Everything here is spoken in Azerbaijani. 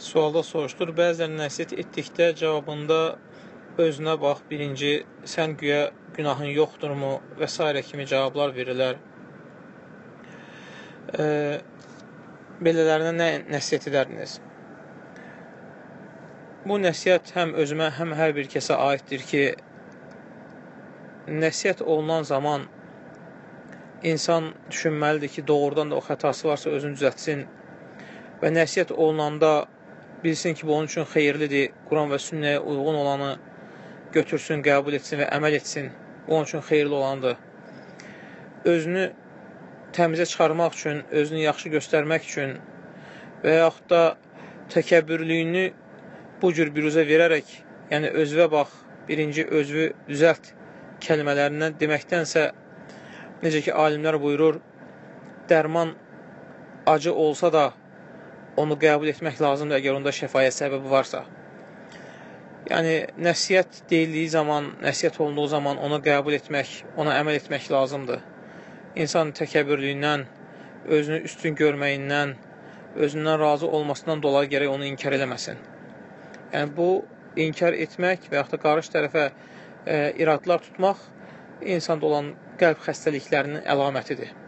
Sualda soruşdur, bəziləri nəsihət etdikdə cavabında özünə bax, birinci, sən güya günahın yoxdurmu və s. kimi cavablar verirlər. Belələrinə nə nəsihət edərdiniz? Bu nəsihət həm özümə, həm hər bir kəsə aiddir ki, nəsihət olunan zaman insan düşünməlidir ki, doğrudan da o xətası varsa özünü düzətsin və nəsihət olunanda bilsin ki, bu onun üçün xeyirlidir, Quran və sünnəyə uyğun olanı götürsün, qəbul etsin və əməl etsin, bu onun üçün xeyirli olanıdır. Özünü təmizə çıxarmaq üçün, özünü yaxşı göstərmək üçün və yaxud da təkəbbürlüyünü bu cür büruzə verərək, yəni özvə bax, birinci özvü düzəlt kəlmələrindən deməkdənsə, necə ki, alimlər buyurur, dərman acı olsa da onu qəbul etmək lazımdır, əgər onda şəfayət səbəbi varsa. Yəni, nəsihət deyildiyi zaman, nəsihət olunduğu zaman onu qəbul etmək, ona əməl etmək lazımdır. İnsan təkəbbürlüyündən, özünü üstün görməyindən, özündən razı olmasından dolayı gərək onu inkar eləməsin. Yəni, bu, inkar etmək və yaxud da qarşı tərəfə iradlar tutmaq insanda olan qəlb xəstəliklərinin əlamətidir.